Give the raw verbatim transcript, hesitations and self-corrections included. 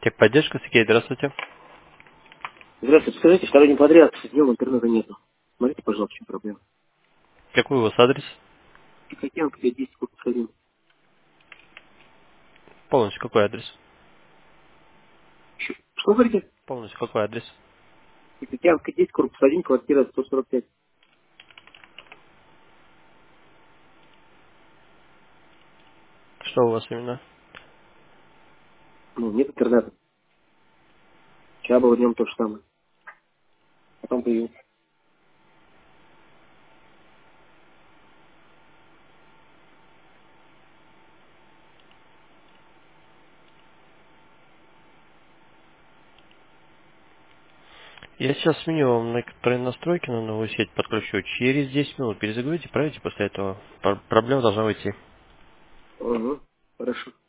Техподдержка, Сергей, здравствуйте. Здравствуйте, скажите, второй день подряд днем интернета нету. Смотрите, пожалуйста, в чем проблема. Какой у вас адрес? Тихоокеанская, десять, корпус один. Полностью какой адрес? Что говорите? Полностью какой адрес? Тихоокеанская, десять, корпус один, квартира сто сорок пять. Что у вас именно? Ну, нет интернета. Вчера было днем то же самое. Потом появился. Я сейчас сменю вам некоторые настройки на новую сеть, подключу. Через десять минут перезагрузите, проверьте после этого. Пр- Проблема должна выйти. Угу, хорошо.